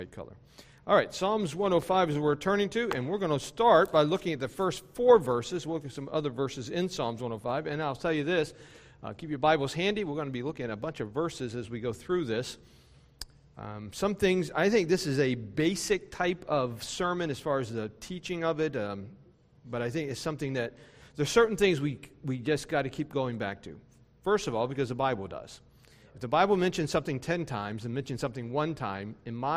Color. All right, Psalms 105 is what we're turning to, and we're going to start by looking at the first 4 verses. We'll look at some other verses in Psalms 105, and I'll tell you this, keep your Bibles handy. We're going to be looking at a bunch of verses as we go through this. Some things, I think this is a basic type of sermon as far as the teaching of it, but I think it's something that, there's certain things we just got to keep going back to. First of all, because the Bible does. If the Bible mentions something 10 times and mentions something 1 time,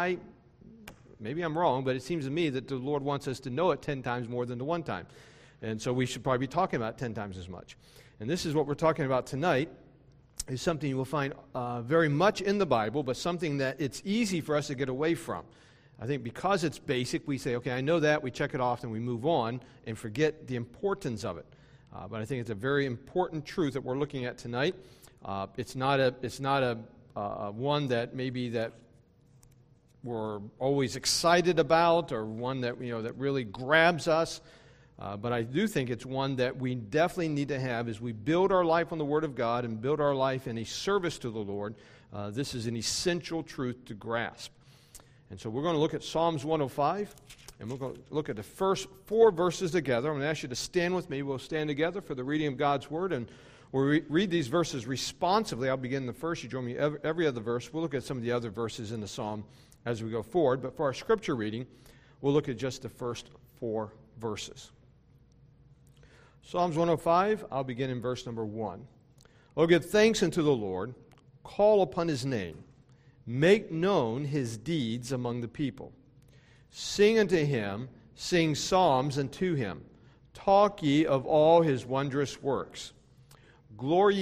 maybe I'm wrong, but it seems to me that the Lord wants us to know it 10 times more than the 1 time. And so we should probably be talking about it 10 times as much. And this is what we're talking about tonight, is something you will find very much in the Bible, but something that it's easy for us to get away from. I think because it's basic, we say, okay, I know that, we check it off, and we move on and forget the importance of it. But I think it's a very important truth that we're looking at tonight. It's not a one that maybe that we're always excited about, or one that that really grabs us. But I do think it's one that we definitely need to have as we build our life on the Word of God and build our life in a service to the Lord. This is an essential truth to grasp. And so we're going to look at Psalms 105, and we're going to look at the first 4 verses together. I'm going to ask you to stand with me. We'll stand together for the reading of God's Word, and we'll read these verses responsively. I'll begin the first. You join me every other verse. We'll look at some of the other verses in the psalm as we go forward. But for our scripture reading, we'll look at just the first 4 verses. Psalms 105, I'll begin in verse number 1. Oh, give thanks unto the Lord, call upon his name, make known his deeds among the people. Sing unto him, sing psalms unto him. Talk ye of all his wondrous works. Glory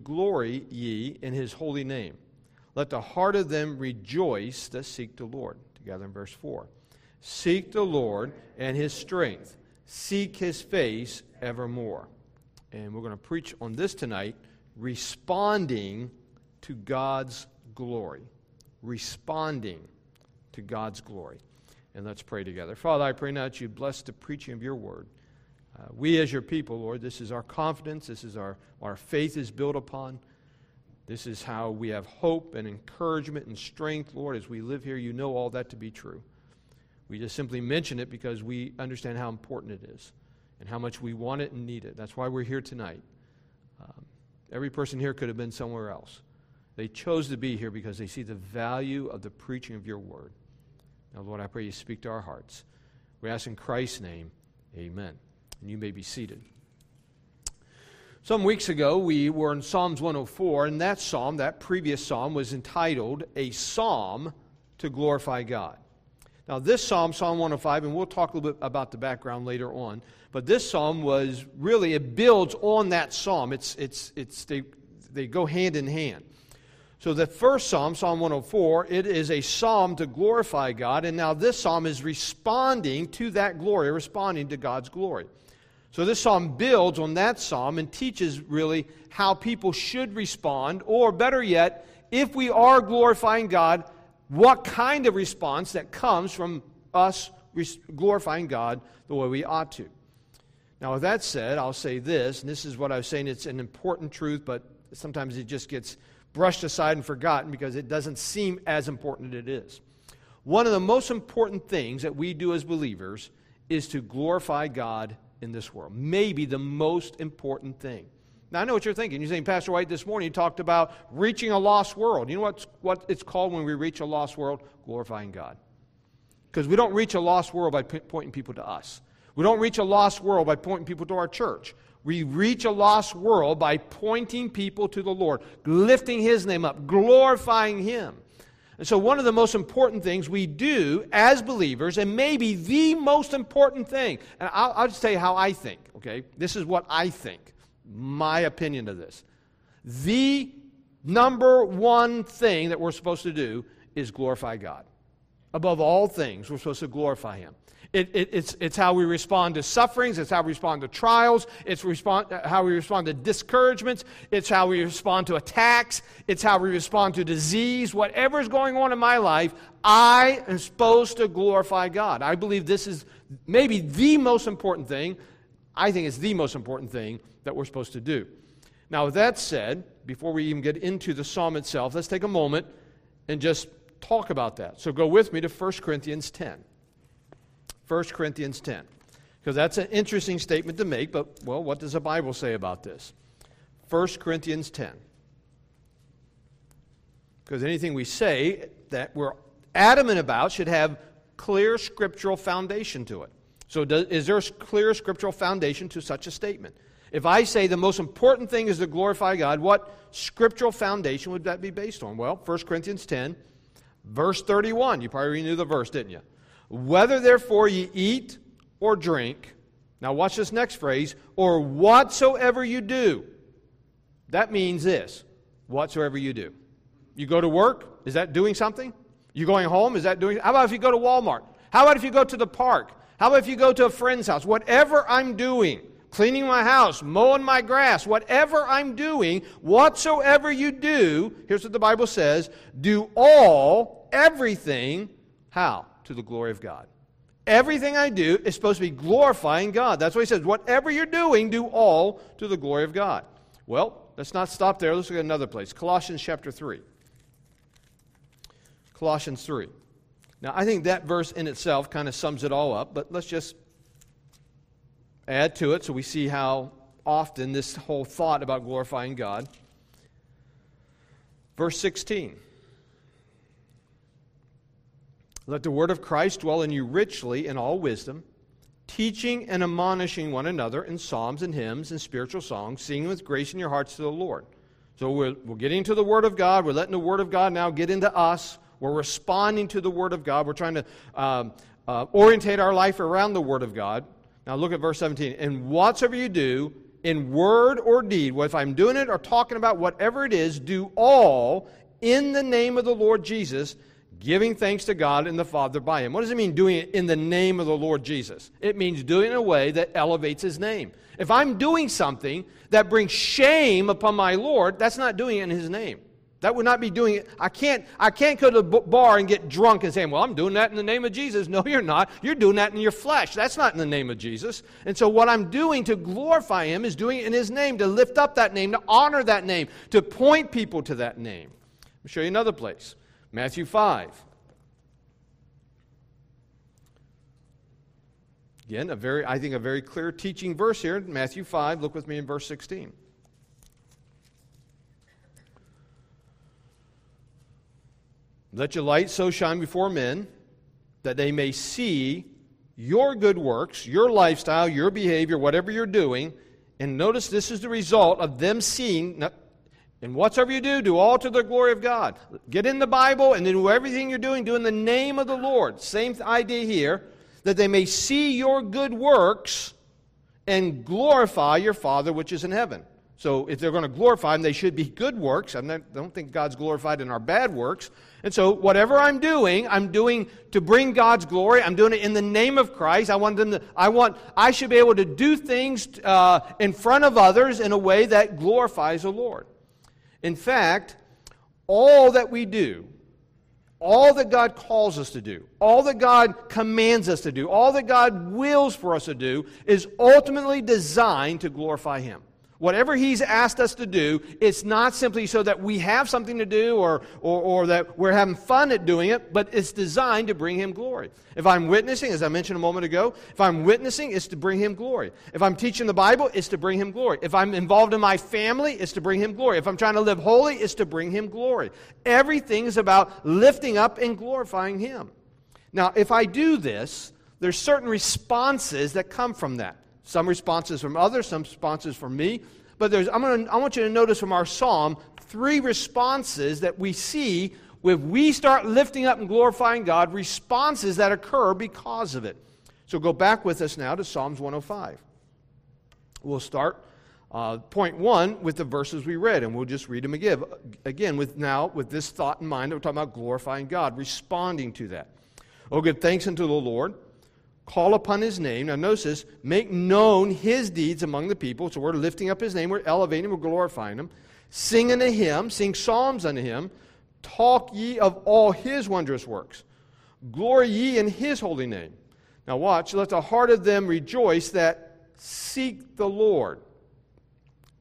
ye in his holy name. Let the heart of them rejoice that seek the Lord. Together in verse 4. Seek the Lord and his strength. Seek his face evermore. And we're going to preach on this tonight, responding to God's glory. Responding to God's glory. And let's pray together. Father, I pray now that you bless the preaching of your word. We as your people, Lord, this is our confidence. This is our faith is built upon. This is how we have hope and encouragement and strength, Lord, as we live here. You know all that to be true. We just simply mention it because we understand how important it is and how much we want it and need it. That's why we're here tonight. Every person here could have been somewhere else. They chose to be here because they see the value of the preaching of your word. Now, Lord, I pray you speak to our hearts. We ask in Christ's name, amen. And you may be seated. Some weeks ago, we were in Psalms 104, and that previous psalm, was entitled, A Psalm to Glorify God. Now, this psalm, Psalm 105, and we'll talk a little bit about the background later on, but this psalm was really, it builds on that psalm. They go hand in hand. So the first psalm, Psalm 104, it is a psalm to glorify God, and now this psalm is responding to that glory, responding to God's glory. So this psalm builds on that psalm and teaches really how people should respond, or better yet, if we are glorifying God, what kind of response that comes from us glorifying God the way we ought to. Now, with that said, I'll say this, and this is what I was saying, it's an important truth, but sometimes it just gets brushed aside and forgotten because it doesn't seem as important as it is. One of the most important things that we do as believers is to glorify God in this world. Maybe the most important thing. Now, I know what you're thinking. You're saying, Pastor White, this morning you talked about reaching a lost world. You know what it's called when we reach a lost world? Glorifying God. Because we don't reach a lost world by pointing people to us. We don't reach a lost world by pointing people to our church. We reach a lost world by pointing people to the Lord, lifting his name up, glorifying him. And so one of the most important things we do as believers, and maybe the most important thing, and I'll just tell you how I think, okay? This is what I think, my opinion of this. The number one thing that we're supposed to do is glorify God. Above all things, we're supposed to glorify him. It's how we respond to sufferings. It's how we respond to trials. It's how we respond to discouragements. It's how we respond to attacks. It's how we respond to disease. Whatever is going on in my life, I am supposed to glorify God. I believe this is maybe the most important thing. I think it's the most important thing that we're supposed to do. Now, with that said, before we even get into the psalm itself, let's take a moment and just talk about that. So go with me to 1 Corinthians 10. 1 Corinthians 10. Because that's an interesting statement to make, but, well, what does the Bible say about this? 1 Corinthians 10. Because anything we say that we're adamant about should have clear scriptural foundation to it. So is there a clear scriptural foundation to such a statement? If I say the most important thing is to glorify God, what scriptural foundation would that be based on? Well, 1 Corinthians 10, verse 31. You probably knew the verse, didn't you? Whether therefore ye eat or drink, now watch this next phrase, or whatsoever you do. That means this, whatsoever you do. You go to work, is that doing something? You going home, is that doing? How about if you go to Walmart? How about if you go to the park? How about if you go to a friend's house? Whatever I'm doing, cleaning my house, mowing my grass, whatever I'm doing, whatsoever you do, here's what the Bible says, do all, everything, how? To the glory of God. Everything I do is supposed to be glorifying God. That's what he says. Whatever you're doing, do all to the glory of God. Well, let's not stop there. Let's look at another place. Colossians chapter 3. Colossians 3. Now, I think that verse in itself kind of sums it all up, but let's just add to it so we see how often this whole thought about glorifying God. Verse 16. Let the word of Christ dwell in you richly in all wisdom, teaching and admonishing one another in psalms and hymns and spiritual songs, singing with grace in your hearts to the Lord. So we're getting to the Word of God. We're letting the Word of God now get into us. We're responding to the Word of God. We're trying to orientate our life around the Word of God. Now look at verse 17. And whatsoever you do, in word or deed, well, if I'm doing it or talking about whatever it is, do all in the name of the Lord Jesus, giving thanks to God and the Father by Him. What does it mean doing it in the name of the Lord Jesus? It means doing it in a way that elevates His name. If I'm doing something that brings shame upon my Lord, that's not doing it in His name. That would not be doing it. I can't go to the bar and get drunk and say, well, I'm doing that in the name of Jesus. No, you're not. You're doing that in your flesh. That's not in the name of Jesus. And so what I'm doing to glorify Him is doing it in His name, to lift up that name, to honor that name, to point people to that name. Let me show you another place. Matthew 5. Again, I think a very clear teaching verse here. Matthew 5, look with me in verse 16. Let your light so shine before men that they may see your good works, your lifestyle, your behavior, whatever you're doing. And notice this is the result of them seeing, and whatsoever you do all to the glory of God. Get in the Bible and then do everything you're doing, do in the name of the Lord. Same idea here, that they may see your good works and glorify your Father which is in heaven. So if they're going to glorify Him, they should be good works. I don't think God's glorified in our bad works. And so whatever I'm doing to bring God's glory. I'm doing it in the name of Christ. I should be able to do things in front of others in a way that glorifies the Lord. In fact, all that we do, all that God calls us to do, all that God commands us to do, all that God wills for us to do is ultimately designed to glorify Him. Whatever He's asked us to do, it's not simply so that we have something to do or that we're having fun at doing it, but it's designed to bring Him glory. If I'm witnessing, as I mentioned a moment ago, if I'm witnessing, it's to bring Him glory. If I'm teaching the Bible, it's to bring Him glory. If I'm involved in my family, it's to bring Him glory. If I'm trying to live holy, it's to bring Him glory. Everything is about lifting up and glorifying Him. Now, if I do this, there's certain responses that come from that. Some responses from others, some responses from me. But I want you to notice from our psalm 3 responses that we see when we start lifting up and glorifying God, responses that occur because of it. So go back with us now to Psalms 105. We'll start point 1 with the verses we read, and we'll just read them again with this thought in mind that we're talking about glorifying God, responding to that. Oh, give thanks unto the Lord. Call upon His name. Now notice this. Make known His deeds among the people. So we're lifting up His name. We're elevating Him. We're glorifying Him. Sing unto Him. Sing psalms unto Him. Talk ye of all His wondrous works. Glory ye in His holy name. Now watch. Let the heart of them rejoice that seek the Lord.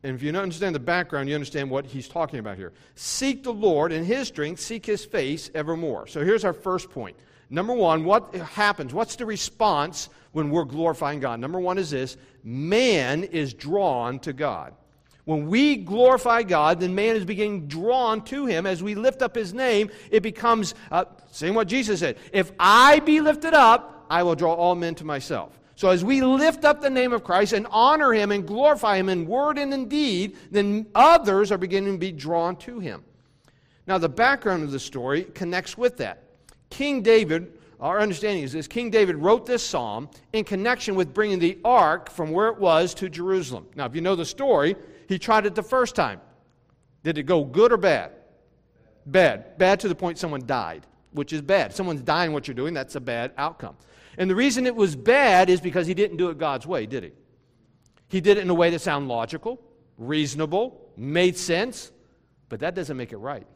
And if you don't understand the background, you understand what he's talking about here. Seek the Lord and his strength, seek his face evermore. So here's our first point. Number one, what happens? What's the response when we're glorifying God? Number one is this: man is drawn to God. When we glorify God, then man is being drawn to him. As we lift up his name, it becomes, saying what Jesus said, if I be lifted up, I will draw all men to myself. So as we lift up the name of Christ and honor him and glorify him in word and in deed, then others are beginning to be drawn to him. Now the background of the story connects with that. King David, our understanding is this, King David wrote this psalm in connection with bringing the ark from where it was to Jerusalem. Now if you know the story, he tried it the first time. Did it go good or bad? Bad. Bad to the point someone died, which is bad. Someone's dying what you're doing, that's a bad outcome. And the reason it was bad is because he didn't do it God's way, did he? He did it in a way that sounded logical, reasonable, made sense, but that doesn't make it right.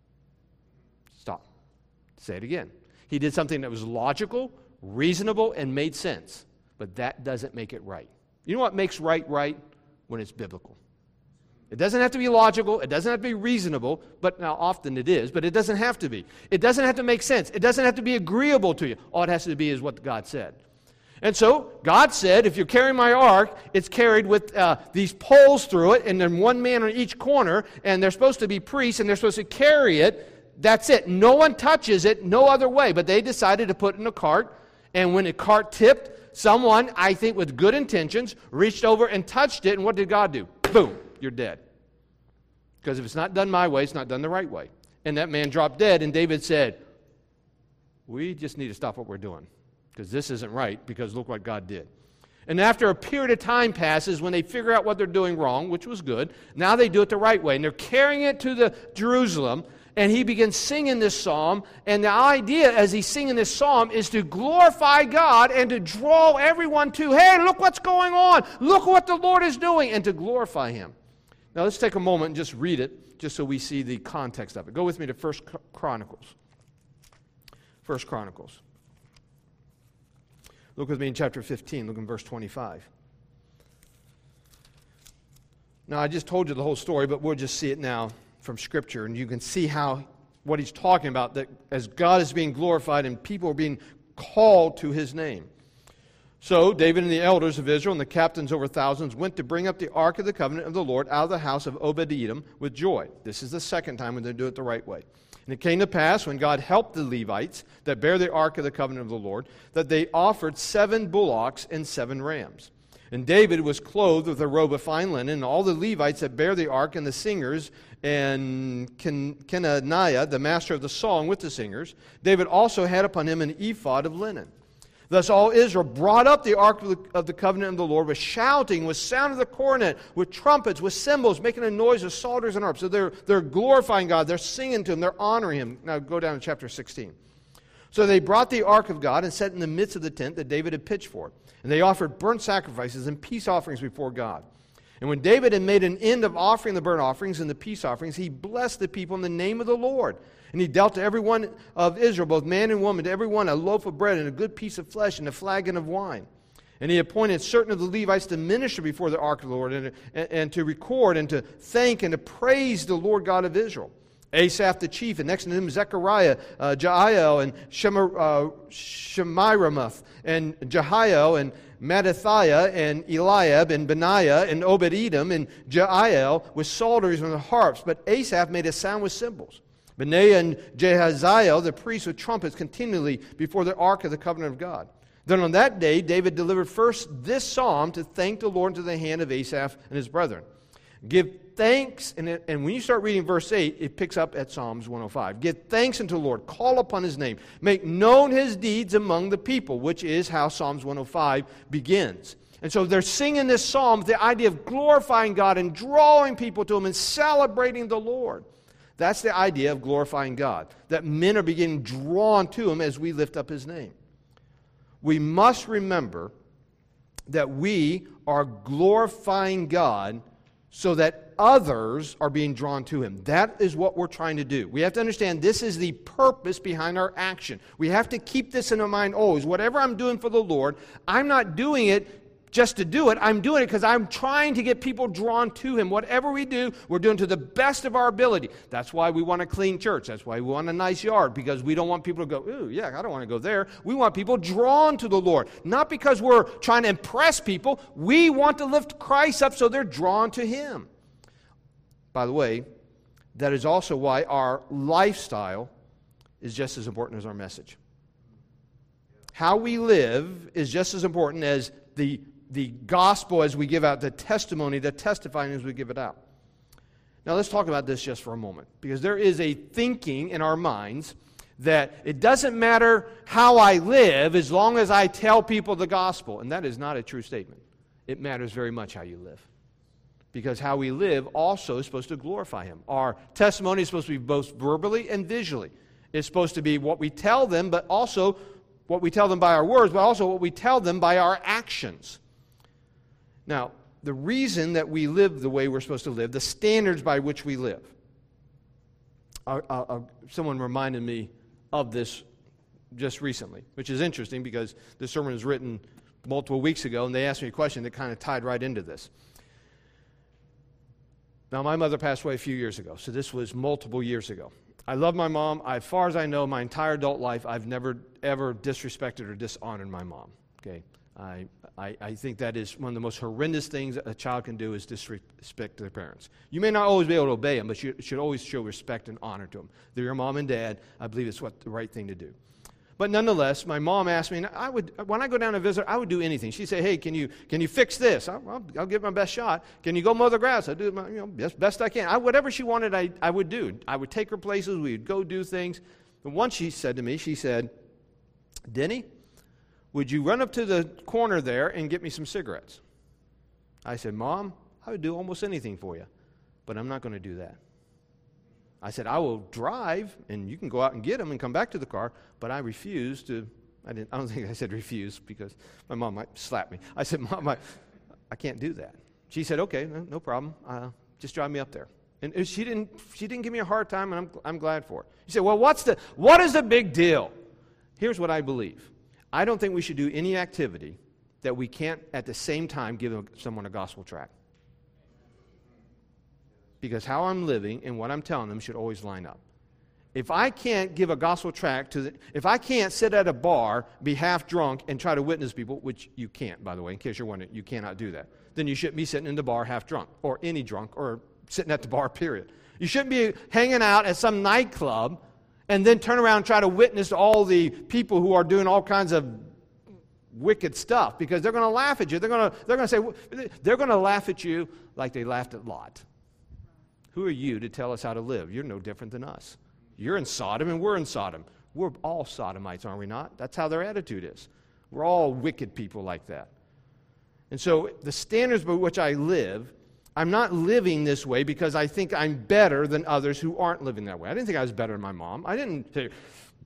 Stop. Say it again. He did something that was logical, reasonable, and made sense, but that doesn't make it right. You know what makes right? When it's biblical. It doesn't have to be logical. It doesn't have to be reasonable. But now often it is. But it doesn't have to be. It doesn't have to make sense. It doesn't have to be agreeable to you. All it has to be is what God said. And so God said, if you're carrying my ark, it's carried with these poles through it, and then one man on each corner, and they're supposed to be priests, and they're supposed to carry it. That's it. No one touches it, no other way. But they decided to put it in a cart, and when the cart tipped, someone, I think with good intentions, reached over and touched it, and what did God do? Boom, you're dead. Because if it's not done my way, it's not done the right way. And that man dropped dead, and David said, we just need to stop what we're doing, because this isn't right, because look what God did. And after a period of time passes, when they figure out what they're doing wrong, which was good, now they do it the right way. And they're carrying it to the Jerusalem, and he begins singing this psalm. And the idea as he's singing this psalm is to glorify God and to draw everyone to, hey, look what's going on. Look what the Lord is doing, and to glorify him. Now let's take a moment and just read it, just so we see the context of it. Go with me to 1 Chronicles. 1 Chronicles. Look with me in chapter 15. Look in verse 25. Now, I just told you the whole story, but we'll just see it now from Scripture, and you can see what he's talking about, that as God is being glorified and people are being called to his name. So David and the elders of Israel and the captains over thousands went to bring up the ark of the covenant of the Lord out of the house of Obed-Edom with joy. This is the second time when they do it the right way. And it came to pass, when God helped the Levites that bear the ark of the covenant of the Lord, that they offered 7 bullocks and 7 rams. And David was clothed with a robe of fine linen, and all the Levites that bear the ark, and the singers, and Kenaniah, the master of the song, with the singers. David also had upon him an ephod of linen. Thus all Israel brought up the ark of the covenant of the Lord with shouting, with sound of the cornet, with trumpets, with cymbals, making a noise with psalters and harps. So they're glorifying God, they're singing to him, they're honoring him. Now go down to chapter 16. So they brought the ark of God and set it in the midst of the tent that David had pitched for it. And they offered burnt sacrifices and peace offerings before God. And when David had made an end of offering the burnt offerings and the peace offerings, he blessed the people in the name of the Lord. And he dealt to every one of Israel, both man and woman, to every one a loaf of bread and a good piece of flesh and a flagon of wine. And he appointed certain of the Levites to minister before the ark of the Lord and to record and to thank and to praise the Lord God of Israel. Asaph the chief, and next to him Zechariah, Jael, and Shemiramoth, and Jehiel, and Mattithiah, and Eliab, and Benaiah, and Obed-Edom, and Jael with psalteries and harps. But Asaph made a sound with cymbals. Benaiah and Jehaziel, the priests, with trumpets continually before the ark of the covenant of God. Then on that day, David delivered first this psalm to thank the Lord into the hand of Asaph and his brethren. Give thanks, and when you start reading verse 8, it picks up at Psalms 105. Give thanks unto the Lord, call upon his name, make known his deeds among the people, which is how Psalms 105 begins. And so they're singing this psalm with the idea of glorifying God and drawing people to him and celebrating the Lord. That's the idea of glorifying God, that men are being drawn to him as we lift up his name. We must remember that we are glorifying God so that others are being drawn to him. That is what we're trying to do. We have to understand this is the purpose behind our action. We have to keep this in our mind always. Whatever I'm doing for the Lord, I'm not doing it just to do it. I'm doing it because I'm trying to get people drawn to Him. Whatever we do, we're doing to the best of our ability. That's why we want a clean church. That's why we want a nice yard, because we don't want people to go, ooh, yeah, I don't want to go there. We want people drawn to the Lord. Not because we're trying to impress people. We want to lift Christ up so they're drawn to Him. By the way, that is also why our lifestyle is just as important as our message. How we live is just as important as the gospel as we give out, the testimony, the testifying as we give it out. Now let's talk about this just for a moment, because there is a thinking in our minds that it doesn't matter how I live as long as I tell people the gospel, and that is not a true statement. It matters very much how you live, because how we live also is supposed to glorify Him. Our testimony is supposed to be both verbally and visually. It's supposed to be what we tell them, but also what we tell them by our words, but also what we tell them by our actions. Now, the reason that we live the way we're supposed to live, the standards by which we live. Someone reminded me of this just recently, which is interesting because the sermon was written multiple weeks ago, and they asked me a question that kind of tied right into this. Now, my mother passed away a few years ago, so this was multiple years ago. I love my mom. As far as I know, my entire adult life, I've never, ever disrespected or dishonored my mom. Okay, I think that is one of the most horrendous things a child can do is disrespect their parents. You may not always be able to obey them, but you should always show respect and honor to them. They're your mom and dad. I believe it's the right thing to do. But nonetheless, my mom asked me, and when I go down and visit, I would do anything. She'd say, hey, can you fix this? I'll give my best shot. Can you go mow the grass? I do my best I can. Whatever she wanted, I would do. I would take her places. We would go do things. And once she said to me, she said, Denny, would you run up to the corner there and get me some cigarettes? I said, Mom, I would do almost anything for you, but I'm not going to do that. I said, I will drive, and you can go out and get them and come back to the car, but I refuse to. I don't think I said refuse because my mom might slap me. I said, Mom, I can't do that. She said, okay, no problem. Just drive me up there. And she didn't give me a hard time, and I'm glad for it. You say, well, what is the big deal? Here's what I believe. I don't think we should do any activity that we can't at the same time give someone a gospel tract. Because how I'm living and what I'm telling them should always line up. If I can't give a gospel tract if I can't sit at a bar, be half drunk, and try to witness people, which you can't, by the way, in case you're wondering, you cannot do that, then you shouldn't be sitting in the bar half drunk, or any drunk, or sitting at the bar, period. You shouldn't be hanging out at some nightclub and then turn around and try to witness to all the people who are doing all kinds of wicked stuff, because they're going to laugh at you. They're going to laugh at you like they laughed at Lot. Who are you to tell us how to live? You're no different than us. You're in Sodom and we're in Sodom. We're all sodomites, are we not? That's how their attitude is. We're all wicked people like that. And so the standards by which I live, I'm not living this way because I think I'm better than others who aren't living that way. I didn't think I was better than my mom. I didn't say,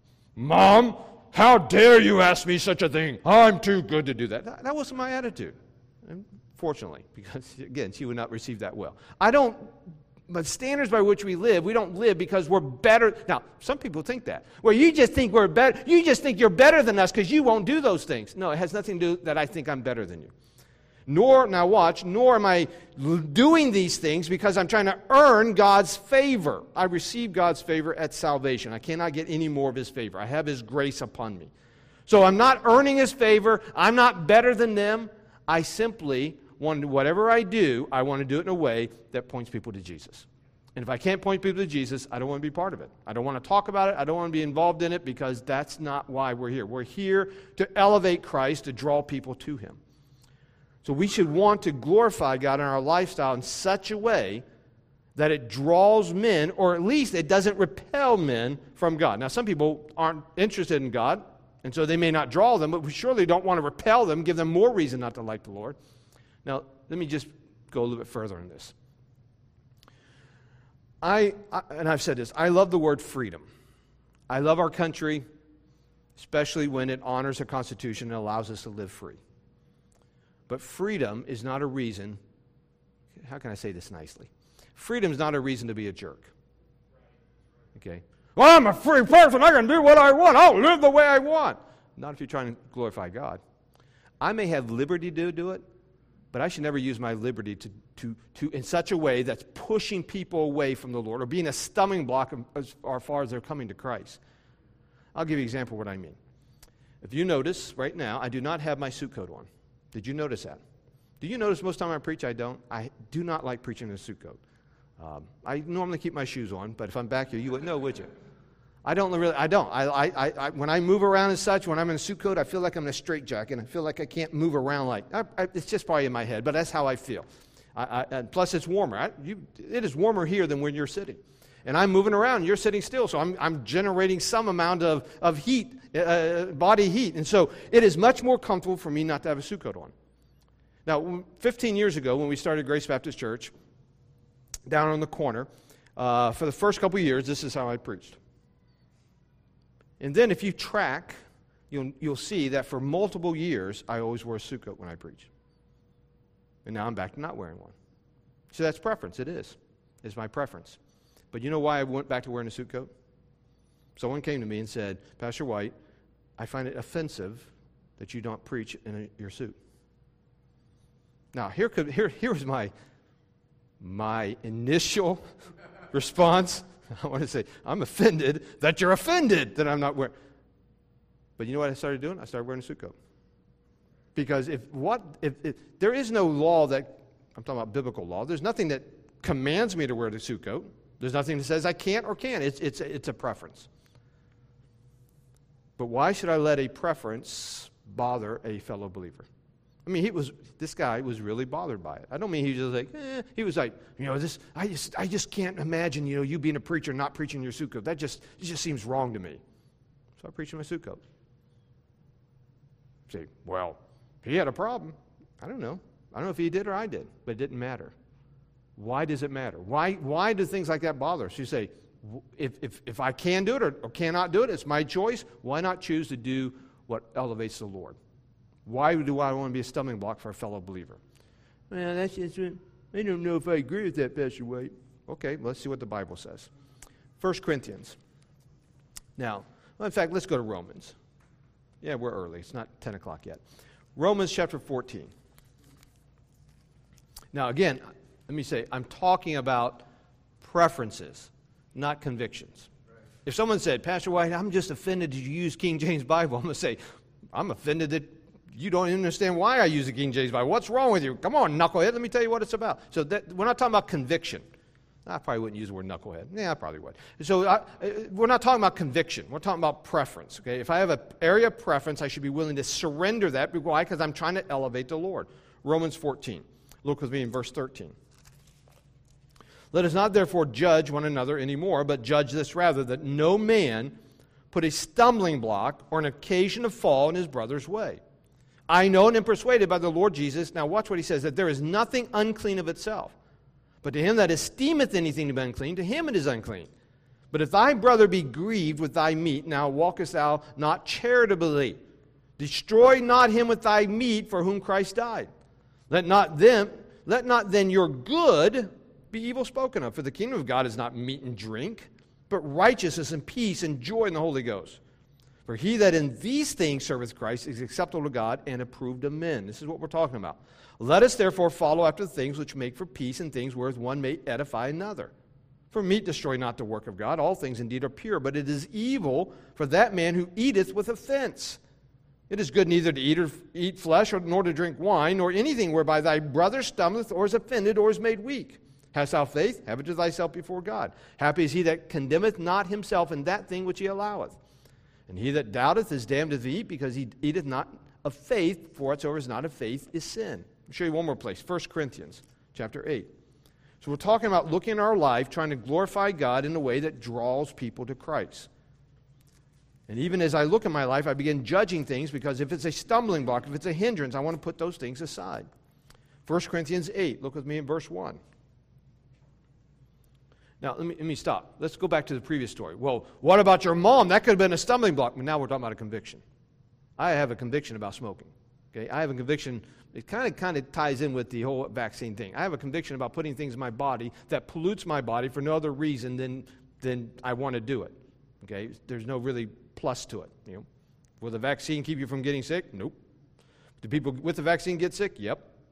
Mom, how dare you ask me such a thing? I'm too good to do that. That wasn't my attitude, fortunately, because, again, she would not receive that well. But standards by which we don't live because we're better. Now, some people think that. Well, you just think we're better. You just think you're better than us because you won't do those things. No, it has nothing to do that I think I'm better than you. Nor am I doing these things because I'm trying to earn God's favor. I receive God's favor at salvation. I cannot get any more of His favor. I have His grace upon me. So I'm not earning His favor. I'm not better than them. I simply whatever I do, I want to do it in a way that points people to Jesus. And if I can't point people to Jesus, I don't want to be part of it. I don't want to talk about it. I don't want to be involved in it because that's not why we're here. We're here to elevate Christ, to draw people to Him. So we should want to glorify God in our lifestyle in such a way that it draws men, or at least it doesn't repel men from God. Now, some people aren't interested in God, and so they may not draw them, but we surely don't want to repel them, give them more reason not to like the Lord. Now, let me just go a little bit further in this. And I've said this, I love the word freedom. I love our country, especially when it honors the Constitution and allows us to live free. But freedom is not a reason, how can I say this nicely? Freedom is not a reason to be a jerk. Okay? Well, I'm a free person, I can do what I want, I'll live the way I want. Not if you're trying to glorify God. I may have liberty to do it, But I should never use my liberty to in such a way that's pushing people away from the Lord or being a stumbling block as far as they're coming to Christ. I'll give you an example of what I mean. If you notice, right now, I do not have my suit coat on. Did you notice that? Do you notice most time I preach, I don't? I do not like preaching in a suit coat. I normally keep my shoes on, but if I'm back here, you wouldn't know, would you? I don't. When I move around and such, when I'm in a suit coat, I feel like I'm in a straitjacket. I feel like I can't move around it's just probably in my head, but that's how I feel. And plus, it's warmer. It is warmer here than when you're sitting. And I'm moving around, you're sitting still, so I'm generating some amount of heat, body heat. And so it is much more comfortable for me not to have a suit coat on. Now, 15 years ago, when we started Grace Baptist Church, down on the corner, for the first couple of years, this is how I preached. And then if you track, you'll see that for multiple years, I always wore a suit coat when I preach. And now I'm back to not wearing one. So that's preference. It is. It's my preference. But you know why I went back to wearing a suit coat? Someone came to me and said, Pastor White, I find it offensive that you don't preach in your suit. Now, here was my initial response. I want to say, I'm offended that you're offended that I'm not wearing. But you know what I started doing? I started wearing a suit coat. Because if there is no law that, I'm talking about biblical law, there's nothing that commands me to wear the suit coat. There's nothing that says I can't or can. It's a preference. But why should I let a preference bother a fellow believer? I mean, this guy was really bothered by it. I don't mean he was just like, he was like, I just can't imagine, you being a preacher and not preaching your suit coat. It just seems wrong to me. So I preached in my suit coat. Say, well, he had a problem. I don't know. I don't know if he did or I did, but it didn't matter. Why does it matter? Why do things like that bother us? You say, if I can do it or cannot do it, it's my choice. Why not choose to do what elevates the Lord? Why do I want to be a stumbling block for a fellow believer? Man, that's just, I don't know if I agree with that, Pastor White. Okay, let's see what the Bible says. 1 Corinthians. Now, in fact, let's go to Romans. Yeah, we're early. It's not 10 o'clock yet. Romans chapter 14. Now, again, let me say, I'm talking about preferences, not convictions. Right. If someone said, Pastor White, I'm just offended that you use King James Bible, I'm going to say, I'm offended that you don't understand why I use the King James Bible. What's wrong with you? Come on, knucklehead, let me tell you what it's about. So we're not talking about conviction. I probably wouldn't use the word knucklehead. Yeah, I probably would. So we're not talking about conviction. We're talking about preference. Okay, if I have an area of preference, I should be willing to surrender that. Why? Because I'm trying to elevate the Lord. Romans 14. Look with me in verse 13. Let us not therefore judge one another anymore, but judge this rather, that no man put a stumbling block or an occasion of fall in his brother's way. I know and am persuaded by the Lord Jesus, now watch what he says, that there is nothing unclean of itself. But to him that esteemeth anything to be unclean, to him it is unclean. But if thy brother be grieved with thy meat, now walkest thou not charitably. Destroy not him with thy meat for whom Christ died. Let not then your good be evil spoken of, for the kingdom of God is not meat and drink, but righteousness and peace and joy in the Holy Ghost. For he that in these things serveth Christ is acceptable to God and approved of men. This is what we're talking about. Let us therefore follow after the things which make for peace and things wherewith one may edify another. For meat destroy not the work of God. All things indeed are pure, but it is evil for that man who eateth with offense. It is good neither to eat flesh, nor to drink wine, nor anything whereby thy brother stumbleth, or is offended, or is made weak. Hast thou faith? Have it to thyself before God. Happy is he that condemneth not himself in that thing which he alloweth. And he that doubteth is damned to eat, because he eateth not of faith, for whatsoever is not of faith is sin. I'll show you one more place, 1 Corinthians chapter 8. So we're talking about looking at our life, trying to glorify God in a way that draws people to Christ. And even as I look at my life, I begin judging things, because if it's a stumbling block, if it's a hindrance, I want to put those things aside. 1 Corinthians 8, look with me in verse 1. Now, let me stop. Let's go back to the previous story. Well, what about your mom? That could have been a stumbling block. But now we're talking about a conviction. I have a conviction about smoking. Okay, I have a conviction. It kind of ties in with the whole vaccine thing. I have a conviction about putting things in my body that pollutes my body for no other reason than I want to do it. Okay, there's no really plus to it. Will the vaccine keep you from getting sick? Nope. Do people with the vaccine get sick? Yep.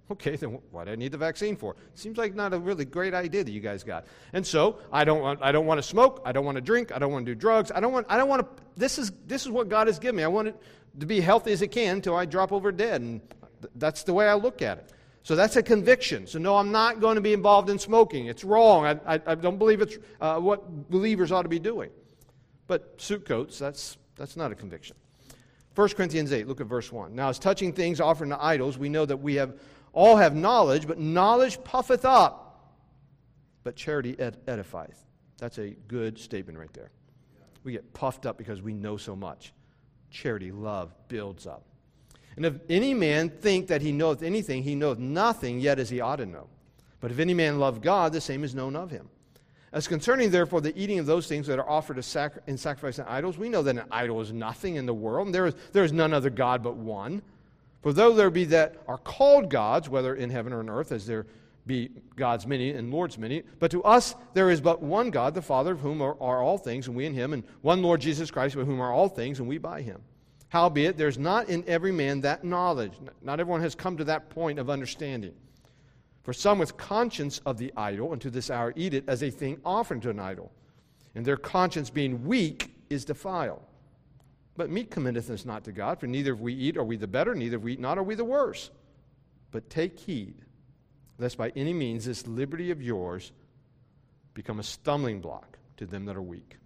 Okay, then what do I need the vaccine for? Seems like not a really great idea that you guys got. And so I don't want to smoke. I don't want to drink. I don't want to do drugs. I don't want to. This is what God has given me. I want it to be healthy as it can until I drop over dead. And that's the way I look at it. So that's a conviction. So no, I'm not going to be involved in smoking. It's wrong. I don't believe it's what believers ought to be doing. But suit coats, that's not a conviction. 1 Corinthians 8, look at verse 1. Now, as touching things offered to idols, we know that we all have knowledge, but knowledge puffeth up, but charity edifieth. That's a good statement right there. We get puffed up because we know so much. Charity, love, builds up. And if any man think that he knoweth anything, he knoweth nothing yet as he ought to know. But if any man love God, the same is known of him. As concerning, therefore, the eating of those things that are offered in sacrifice to idols, we know that an idol is nothing in the world, and there is none other God but one. For though there be that are called gods, whether in heaven or on earth, as there be gods many and lords many, but to us there is but one God, the Father, of whom are all things, and we in him, and one Lord Jesus Christ, with whom are all things, and we by him. Howbeit, there's not in every man that knowledge. Not everyone has come to that point of understanding. For some with conscience of the idol, and to this hour eat it as a thing offered to an idol. And their conscience being weak is defiled. But meat committeth us not to God, for neither if we eat are we the better, neither if we eat not are we the worse. But take heed, lest by any means this liberty of yours become a stumbling block to them that are weak.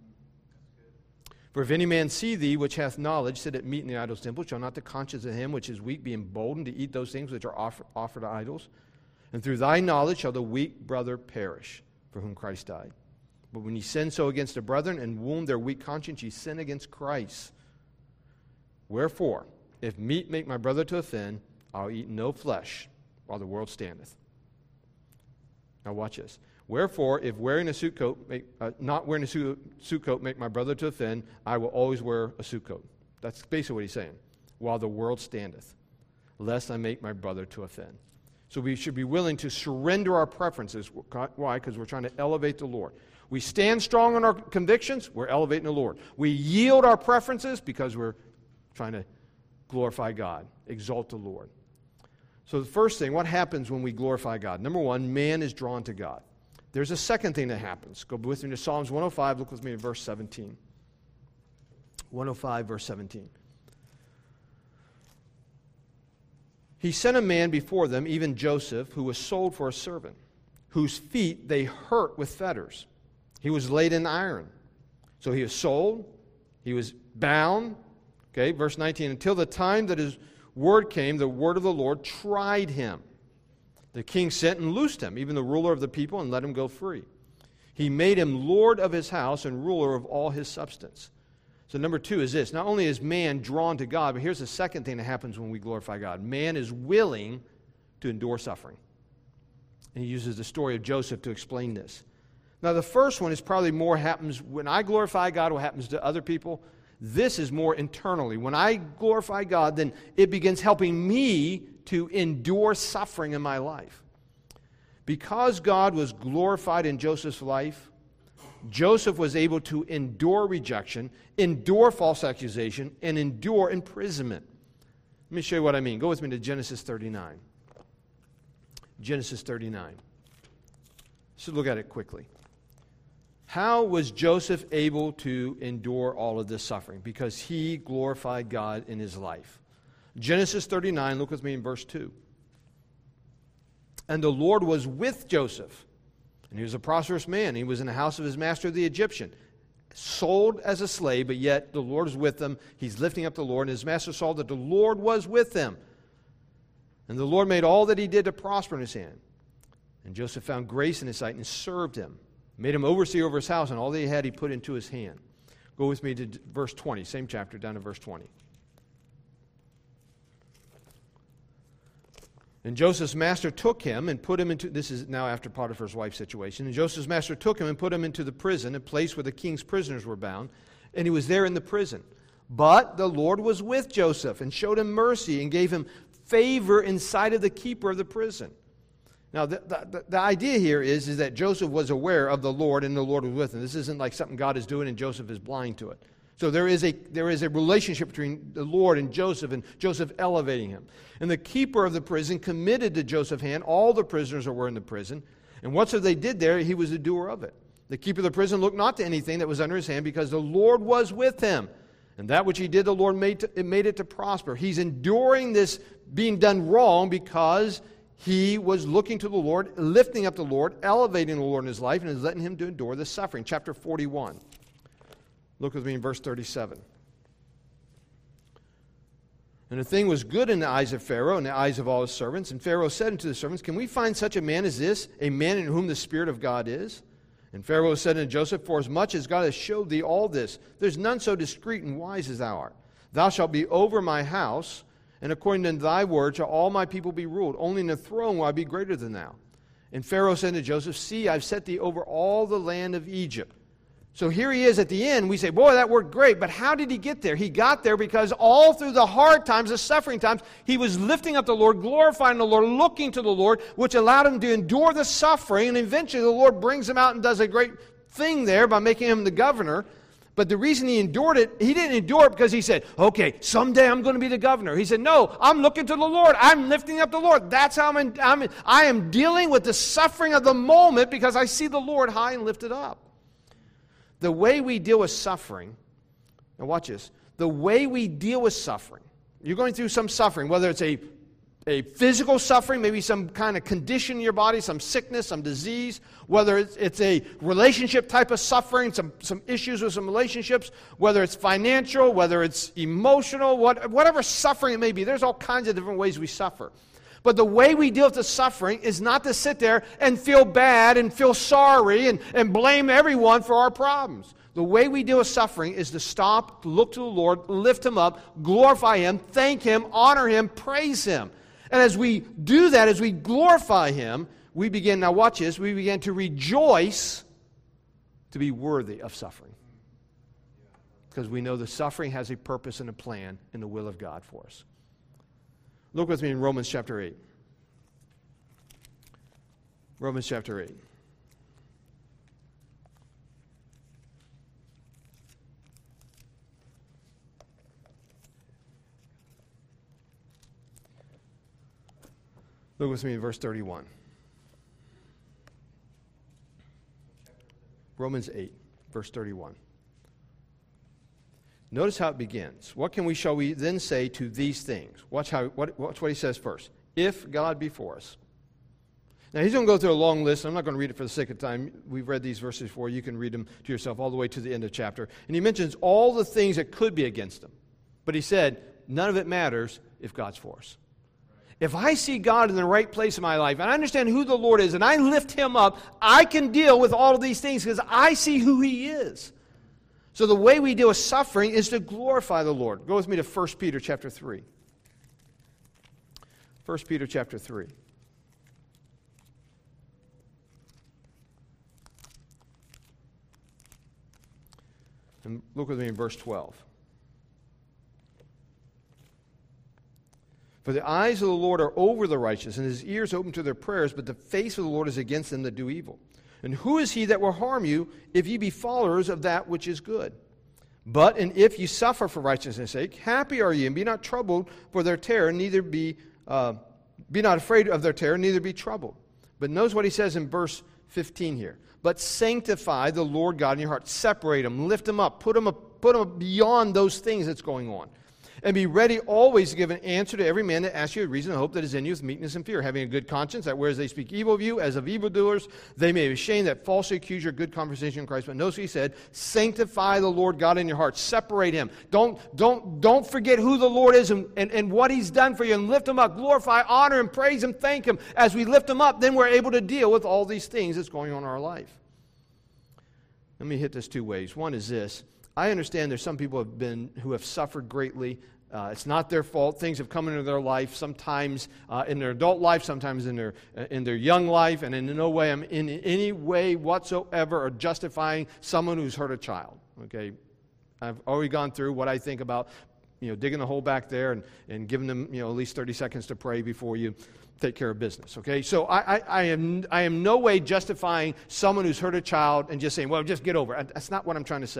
For if any man see thee, which hath knowledge, sit at meat in the idol's temple, shall not the conscience of him which is weak be emboldened to eat those things which are offered to idols? And through thy knowledge shall the weak brother perish, for whom Christ died. But when ye sin so against the brethren, and wound their weak conscience, ye sin against Christ. Wherefore, if meat make my brother to offend, I'll eat no flesh while the world standeth. Now watch this. Wherefore, if wearing a suit coat not wearing a suit coat make my brother to offend, I will always wear a suit coat. That's basically what he's saying. While the world standeth, lest I make my brother to offend. So we should be willing to surrender our preferences. Why? Because we're trying to elevate the Lord. We stand strong on our convictions, we're elevating the Lord. We yield our preferences because we're trying to glorify God, exalt the Lord. So the first thing, what happens when we glorify God? Number one, man is drawn to God. There's a second thing that happens. Go with me to Psalms 105. Look with me at verse 17. 105, verse 17. He sent a man before them, even Joseph, who was sold for a servant, whose feet they hurt with fetters. He was laid in iron. So he was sold. He was bound. Okay, verse 19. Until the time that his word came, the word of the Lord tried him. The king sent and loosed him, even the ruler of the people, and let him go free. He made him lord of his house and ruler of all his substance. So number two is this. Not only is man drawn to God, but here's the second thing that happens when we glorify God. Man is willing to endure suffering. And he uses the story of Joseph to explain this. Now the first one is probably more happens when I glorify God, what happens to other people. This is more internally. When I glorify God, then it begins helping me to endure suffering in my life. Because God was glorified in Joseph's life, Joseph was able to endure rejection, endure false accusation, and endure imprisonment. Let me show you what I mean. Go with me to Genesis 39. Genesis 39. So look at it quickly. How was Joseph able to endure all of this suffering? Because he glorified God in his life. Genesis 39, look with me in verse 2. And the Lord was with Joseph, and he was a prosperous man. He was in the house of his master, the Egyptian, sold as a slave, but yet the Lord is with him. He's lifting up the Lord, and his master saw that the Lord was with him. And the Lord made all that he did to prosper in his hand. And Joseph found grace in his sight and served him. Made him overseer over his house, and all that he had he put into his hand. Go with me to verse 20, same chapter, down to verse 20. And Joseph's master took him and put him into, this is now after Potiphar's wife situation, and Joseph's master took him and put him into the prison, a place where the king's prisoners were bound, and he was there in the prison. But the Lord was with Joseph and showed him mercy and gave him favor in sight of the keeper of the prison. Now, the idea here is that Joseph was aware of the Lord and the Lord was with him. This isn't like something God is doing and Joseph is blind to it. So there is a relationship between the Lord and Joseph elevating him. And the keeper of the prison committed to Joseph's hand all the prisoners that were in the prison. And whatsoever they did there, he was the doer of it. The keeper of the prison looked not to anything that was under his hand, because the Lord was with him. And that which he did, the Lord made it to prosper. He's enduring this being done wrong because he was looking to the Lord, lifting up the Lord, elevating the Lord in his life, and is letting him to endure the suffering. Chapter 41. Look with me in verse 37. And the thing was good in the eyes of Pharaoh and the eyes of all his servants. And Pharaoh said unto the servants, Can we find such a man as this, a man in whom the Spirit of God is? And Pharaoh said unto Joseph, Forasmuch as God has showed thee all this, there's none so discreet and wise as thou art. Thou shalt be over my house, and according to thy word shall all my people be ruled. Only in the throne will I be greater than thou. And Pharaoh said to Joseph, See, I've set thee over all the land of Egypt. So here he is at the end. We say, boy, that worked great. But how did he get there? He got there because all through the hard times, the suffering times, he was lifting up the Lord, glorifying the Lord, looking to the Lord, which allowed him to endure the suffering. And eventually the Lord brings him out and does a great thing there by making him the governor. But the reason he endured it, he didn't endure it because he said, okay, someday I'm going to be the governor. He said, no, I'm looking to the Lord. I'm lifting up the Lord. That's how I am dealing with the suffering of the moment because I see the Lord high and lifted up. The way we deal with suffering, now watch this, the way we deal with suffering, you're going through some suffering, whether it's a physical suffering, maybe some kind of condition in your body, some sickness, some disease, whether it's a relationship type of suffering, some issues with some relationships, whether it's financial, whether it's emotional, whatever suffering it may be. There's all kinds of different ways we suffer. But the way we deal with the suffering is not to sit there and feel bad and feel sorry and blame everyone for our problems. The way we deal with suffering is to stop, to look to the Lord, lift Him up, glorify Him, thank Him, honor Him, praise Him. And as we do that, as we glorify Him, we begin, now watch this, we begin to rejoice to be worthy of suffering. Because we know the suffering has a purpose and a plan in the will of God for us. Look with me in Romans chapter 8. Romans chapter 8. Look with me in verse 31. Romans 8, verse 31. Notice how it begins. Shall we then say to these things? Watch what he says first. If God be for us. Now he's going to go through a long list. I'm not going to read it for the sake of time. We've read these verses before. You can read them to yourself all the way to the end of the chapter. And he mentions all the things that could be against him. But he said, none of it matters if God's for us. If I see God in the right place in my life, and I understand who the Lord is, and I lift Him up, I can deal with all of these things because I see who He is. So the way we deal with suffering is to glorify the Lord. Go with me to 1 Peter chapter 3. 1 Peter chapter 3. And look with me in verse 12. For the eyes of the Lord are over the righteous, and His ears open to their prayers, but the face of the Lord is against them that do evil. And who is he that will harm you if ye be followers of that which is good? But, and if ye suffer for righteousness' sake, happy are ye, and be not troubled for their terror, neither be not afraid of their terror, neither be troubled. But notice what he says in verse 15 here. But sanctify the Lord God in your heart. Separate Him, lift Him up, put Him beyond those things that's going on. And be ready always to give an answer to every man that asks you a reason and hope that is in you with meekness and fear, having a good conscience, that whereas they speak evil of you, as of evildoers, they may be ashamed that falsely accuse your good conversation in Christ. But notice what he said, sanctify the Lord God in your heart. Separate Him. Don't forget who the Lord is and what He's done for you, and lift Him up, glorify, honor Him, praise Him, thank Him. As we lift Him up, then we're able to deal with all these things that's going on in our life. Let me hit this two ways. One is this. I understand there's some people who have suffered greatly. It's not their fault. Things have come into their life, sometimes in their adult life, sometimes in their young life, and in no way I'm in any way whatsoever or justifying someone who's hurt a child. Okay, I've already gone through what I think about digging a hole back there and giving them at least 30 seconds to pray before you take care of business. Okay, so I am no way justifying someone who's hurt a child and just saying, well, just get over it. That's not what I'm trying to say.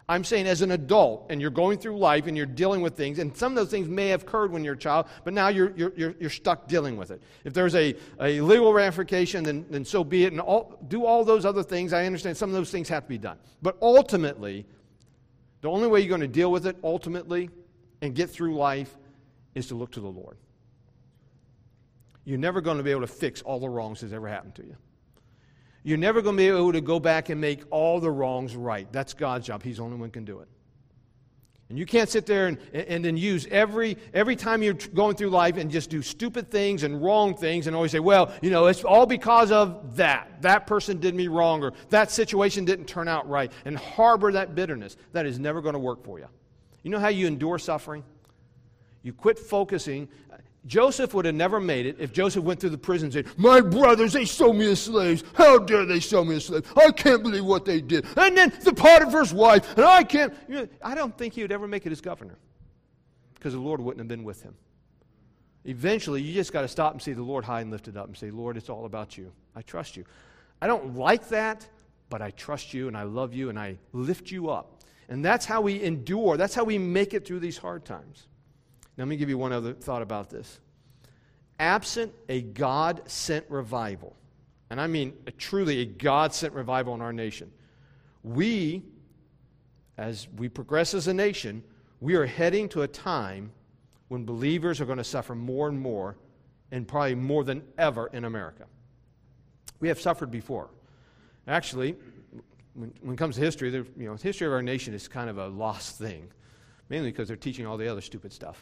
I'm saying as an adult, and you're going through life, and you're dealing with things, and some of those things may have occurred when you're a child, but now you're stuck dealing with it. If there's a legal ramification, then so be it, and do all those other things. I understand some of those things have to be done. But ultimately, the only way you're going to deal with it, ultimately, and get through life, is to look to the Lord. You're never going to be able to fix all the wrongs that's ever happened to you. You're never going to be able to go back and make all the wrongs right. That's God's job. He's the only one who can do it. And you can't sit there and then use every time you're going through life and just do stupid things and wrong things and always say, well, it's all because of that. That person did me wrong, or that situation didn't turn out right, and harbor that bitterness. That is never going to work for you. You know how you endure suffering? You quit focusing. Joseph would have never made it if Joseph went through the prison and said, my brothers, they sold me as slaves. How dare they sell me as slaves? I can't believe what they did. And then the Potiphar's wife, and I can't. I don't think he would ever make it as governor, because the Lord wouldn't have been with him. Eventually, you just got to stop and see the Lord high and lifted up and say, Lord, it's all about you. I trust you. I don't like that, but I trust you, and I love you, and I lift you up. And that's how we endure. That's how we make it through these hard times. Now, let me give you one other thought about this. Absent a God-sent revival, and I mean truly a God-sent revival in our nation, as we progress as a nation, we are heading to a time when believers are going to suffer more and more, and probably more than ever in America. We have suffered before. Actually, when it comes to history, the history of our nation is kind of a lost thing, mainly because they're teaching all the other stupid stuff.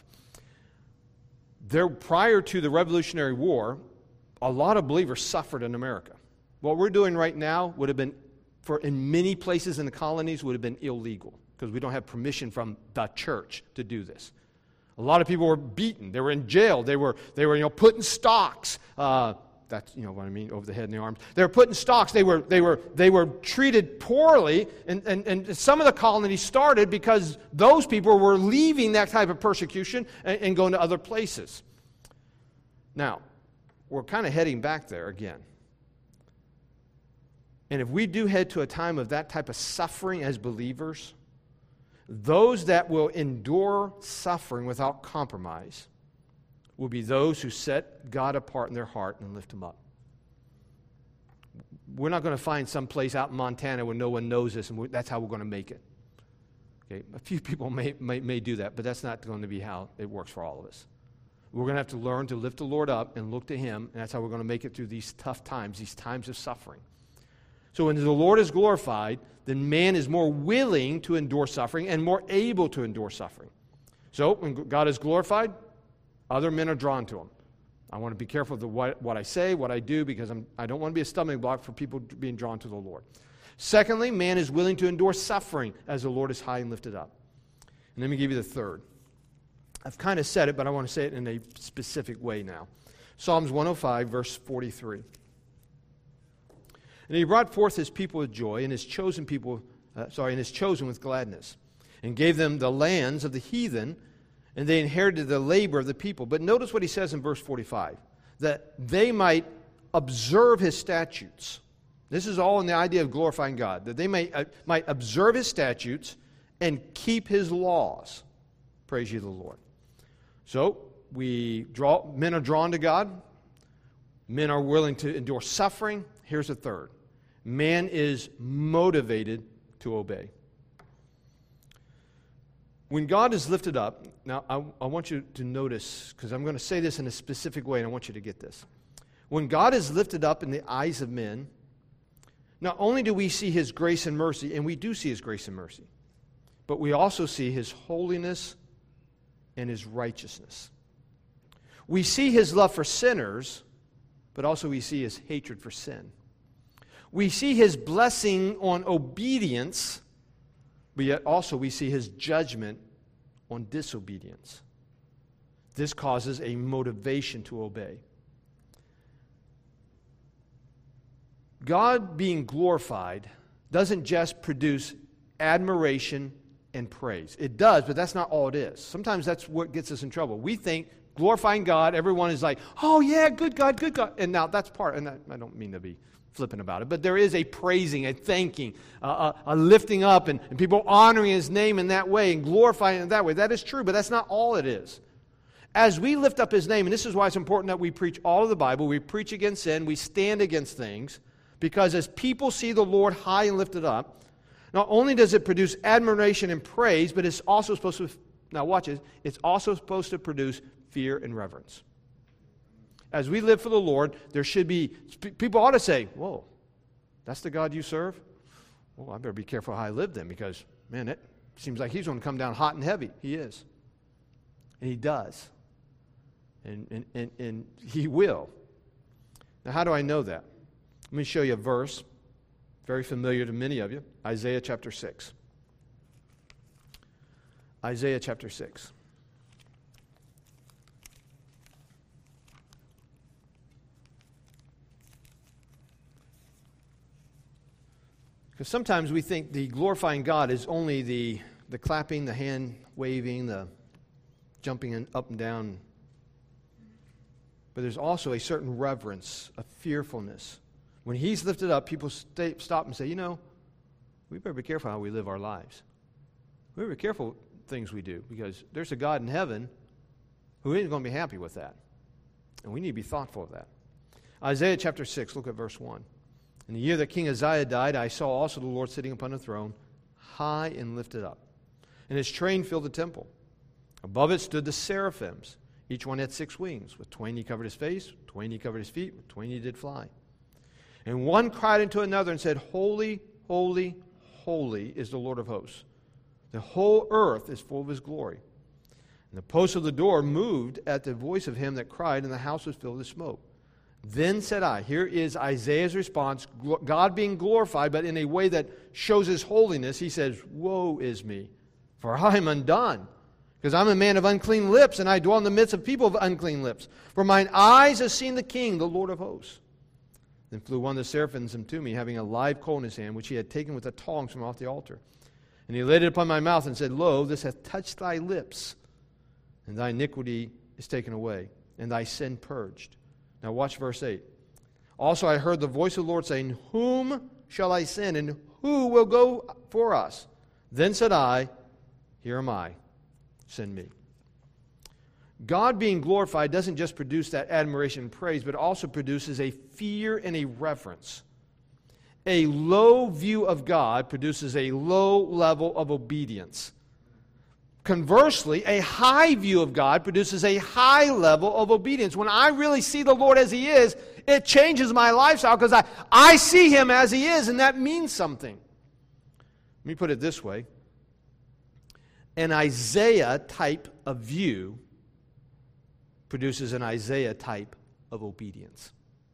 Prior to the Revolutionary War, a lot of believers suffered in America. What we're doing right now would have been, in many places in the colonies, would have been illegal, because we don't have permission from the church to do this. A lot of people were beaten. They were in jail. They were put in stocks. That's what I mean, over the head and the arms. They were put in stocks. They were treated poorly, and some of the colonies started because those people were leaving that type of persecution and going to other places. Now, we're kind of heading back there again. And if we do head to a time of that type of suffering as believers, those that will endure suffering without compromise will be those who set God apart in their heart and lift Him up. We're not going to find some place out in Montana where no one knows us, and that's how we're going to make it. Okay, a few people may do that, but that's not going to be how it works for all of us. We're going to have to learn to lift the Lord up and look to Him, and that's how we're going to make it through these tough times, these times of suffering. So when the Lord is glorified, then man is more willing to endure suffering and more able to endure suffering. So when God is glorified, other men are drawn to Him. I want to be careful of what I say, what I do, because I don't want to be a stumbling block for people being drawn to the Lord. Secondly, man is willing to endure suffering as the Lord is high and lifted up. And let me give you the third. I've kind of said it, but I want to say it in a specific way now. Psalms 105, verse 43. And He brought forth His people with joy, and His chosen with gladness, and gave them the lands of the heathen, and they inherited the labor of the people. But notice what He says in verse 45, that they might observe His statutes. This is all in the idea of glorifying God, that they might observe His statutes and keep His laws. Praise ye the Lord. So, men are drawn to God. Men are willing to endure suffering. Here's the third. Man is motivated to obey. When God is lifted up, now I want you to notice, because I'm going to say this in a specific way, and I want you to get this. When God is lifted up in the eyes of men, not only do we see His grace and mercy, and we do see His grace and mercy, but we also see His holiness and His righteousness. We see His love for sinners, but also we see His hatred for sin. We see His blessing on obedience, but yet also we see His judgment on disobedience. This causes a motivation to obey. God being glorified doesn't just produce admiration and praise. It does, but that's not all it is. Sometimes that's what gets us in trouble. We think glorifying God, everyone is like, oh yeah, good God, good God. And now that's part, and I don't mean to be flippant about it, but there is a praising, a thanking, a lifting up, and people honoring His name in that way and glorifying it that way. That is true, but that's not all it is. As we lift up His name, and this is why it's important that we preach all of the Bible, we preach against sin, we stand against things, because as people see the Lord high and lifted up, not only does it produce admiration and praise, but it's also supposed to, now watch it, it's also supposed to produce fear and reverence. As we live for the Lord, there should be, people ought to say, whoa, that's the God you serve? Well, I better be careful how I live then, because, man, it seems like He's going to come down hot and heavy. He is. And He does. And He will. Now, how do I know that? Let me show you a verse, very familiar to many of you, Isaiah chapter 6. Isaiah chapter 6. Because sometimes we think the glorifying God is only the clapping, the hand waving, the jumping up and down. But there's also a certain reverence, a fearfulness. When He's lifted up, people stop and say, we better be careful how we live our lives. We better be careful things we do, because there's a God in heaven who isn't going to be happy with that. And we need to be thoughtful of that. Isaiah chapter 6, look at verse 1. In the year that King Uzziah died, I saw also the Lord sitting upon a throne, high and lifted up, and His train filled the temple. Above it stood the seraphims. Each one had 6 wings. With twain He covered His face, with twain He covered His feet, with twain He did fly. And one cried unto another and said, Holy, holy, holy is the Lord of hosts. The whole earth is full of His glory. And the posts of the door moved at the voice of him that cried, and the house was filled with smoke. Then said I, here is Isaiah's response, God being glorified, but in a way that shows His holiness. He says, woe is me, for I am undone, because I'm a man of unclean lips, and I dwell in the midst of people of unclean lips. For mine eyes have seen the King, the Lord of hosts. Then flew one of the seraphims to me, having a live coal in his hand, which he had taken with the tongs from off the altar. And he laid it upon my mouth and said, Lo, this hath touched thy lips, and thy iniquity is taken away, and thy sin purged. Now watch verse 8. Also I heard the voice of the Lord saying, Whom shall I send, and who will go for us? Then said I, Here am I, send me. God being glorified doesn't just produce that admiration and praise, but also produces a fear and a reverence. A low view of God produces a low level of obedience. Conversely, a high view of God produces a high level of obedience. When I really see the Lord as He is, it changes my lifestyle because I see Him as He is, and that means something. Let me put it this way. An Isaiah type of view produces an Isaiah type of obedience.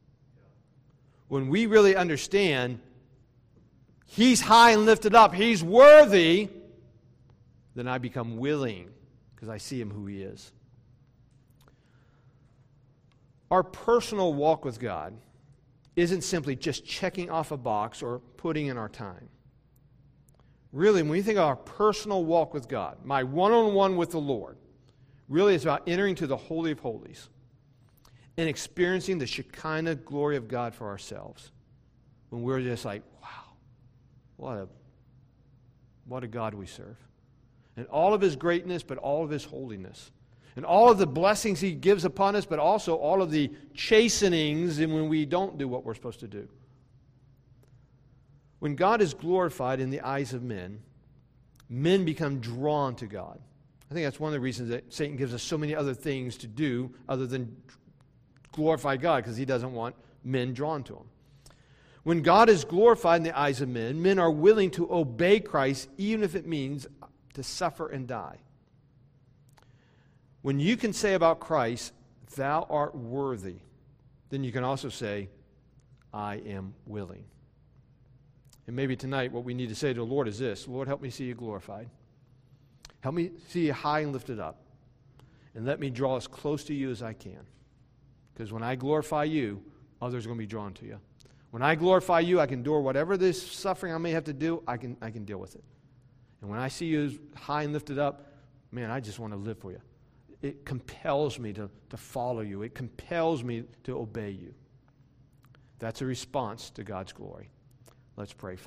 When we really understand He's high and lifted up, He's worthy, then I become willing because I see Him who He is. Our personal walk with God isn't simply just checking off a box or putting in our time. Really, when we think of our personal walk with God, my one-on-one with the Lord, really it's about entering to the Holy of Holies and experiencing the Shekinah glory of God for ourselves. When we're just like, wow, what a God we serve. And all of His greatness, but all of His holiness. And all of the blessings He gives upon us, but also all of the chastenings when we don't do what we're supposed to do. When God is glorified in the eyes of men, men become drawn to God. I think that's one of the reasons that Satan gives us so many other things to do other than glorify God, because he doesn't want men drawn to Him. When God is glorified in the eyes of men, men are willing to obey Christ, even if it means to suffer and die. When you can say about Christ, Thou art worthy, then you can also say, I am willing. And maybe tonight what we need to say to the Lord is this: Lord, help me see You glorified. Help me see You high and lifted up. And let me draw as close to You as I can. Because when I glorify You, others are going to be drawn to You. When I glorify You, I can endure whatever this suffering I may have to do, I can deal with it. And when I see You high and lifted up, man, I just want to live for You. It compels me to follow You. It compels me to obey You. That's a response to God's glory. Let's pray.